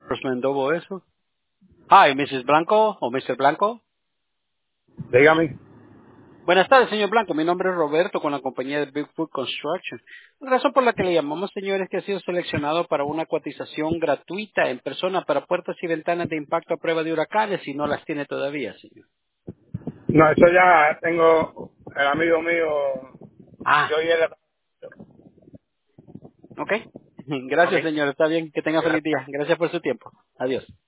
Mendovo eso. Hi, Mrs. Blanco o Mr. Blanco. Dígame. Buenas tardes, señor Blanco. Mi nombre es Roberto con la compañía de Bigfoot Construction. La razón por la que le llamamos, señor, es que ha sido seleccionado para una cotización gratuita en persona para puertas y ventanas de impacto a prueba de huracanes y no las tiene todavía, señor. No, eso ya tengo el amigo mío, Ah, yo y él. ok. Ok. Gracias, señor. Está bien. Que tenga feliz Gracias. día. Gracias por su tiempo. Adiós.